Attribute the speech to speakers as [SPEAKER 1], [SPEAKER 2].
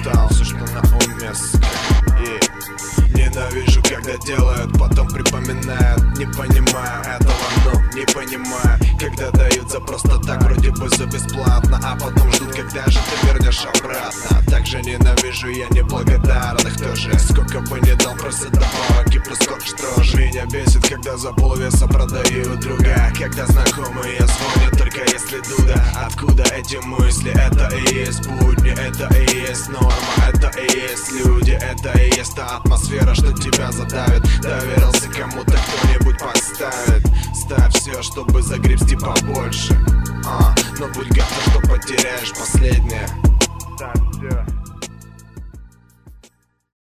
[SPEAKER 1] болтал все, что на уме, и ненавижу, когда делают, потом припоминают. Не понимаю этого, ну, не понимаю, когда дают за просто так, вроде бы за бесплатно, а потом ждут, когда же ты вернешь обратно. Также ненавижу я неблагодарных тоже. Сколько бы ни дал, просят добавок и плюс что ж. Меня бесит, когда за полвеса продаю друга, когда знакомые звонят, только если дуда. Откуда эти мысли? Это и есть будни, это и есть норма, это и есть люди, это и есть та атмосфера, что тебя задавит. Доверился кому-то, кто-нибудь подставит. Ставь все, чтобы загребсти побольше, но будь готов, что потеряешь последнее. Ставь все.